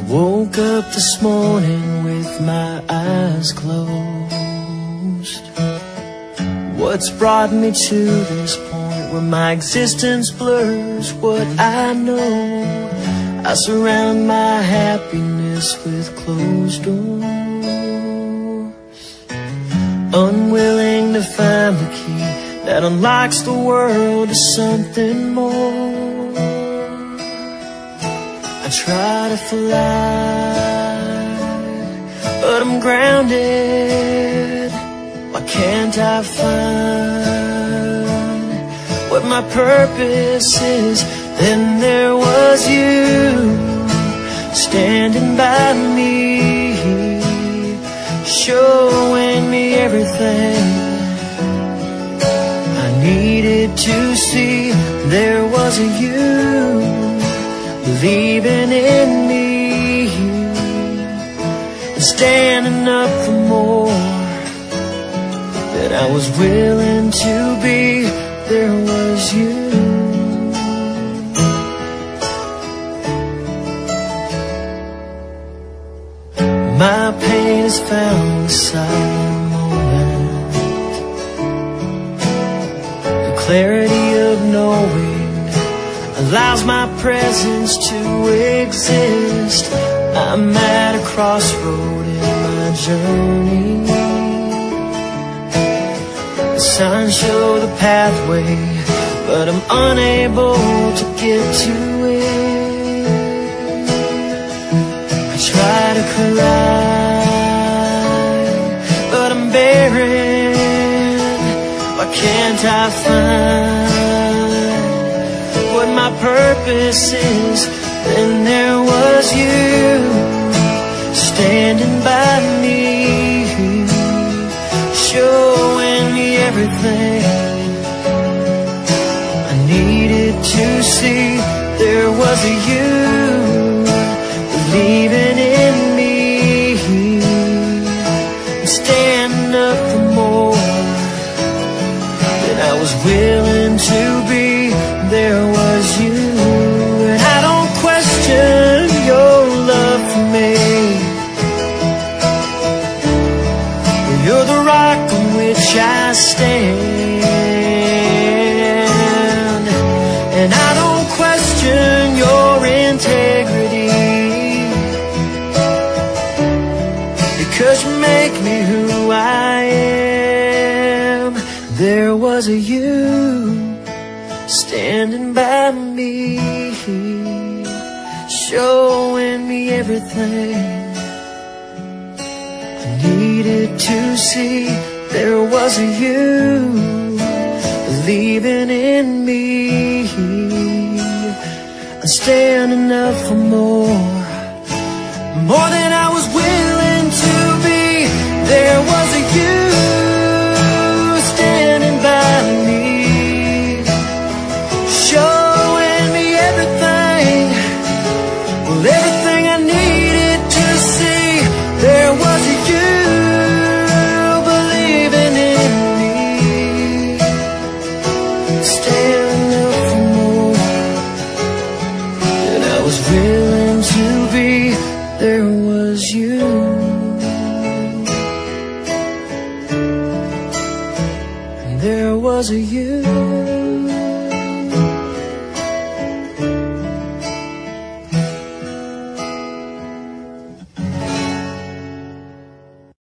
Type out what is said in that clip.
Woke up this morning with my eyes closed. What's brought me to this point where my existence blurs what I know? I surround my happiness with closed doors, unwilling to find the key that unlocks the world to something more. I try to fly, but I'm grounded. Why can't I find what my purpose is? Then there was you standing by me, showing me everything I needed to see. There was a you believing in me and standing up for more than I was willing to be. There was you. My pain is found inside the moment, the clarity of knowing allows my presence to exist. I'm at a crossroad in my journey. The signs show the pathway, but I'm unable to get to it. I try to collide, but I'm barren. Why can't I find what my purpose is? Then there was you standing by me, showing me everything I needed to see. There was a you believing in me and standing up for more than I was willing to be. There was you, and I don't question your love for me. You're the rock on which I stand, and I don't question your integrity, because you make me who I am. There was a you standing by me, showing me everything I needed to see. There was a you believing in me and standing up for more than I was willing to be. There was a you standing by me, showing me everything, well, everything I needed to see. There was a you believing in me, standing up for more than I was willing to be. There was you. And there was a you.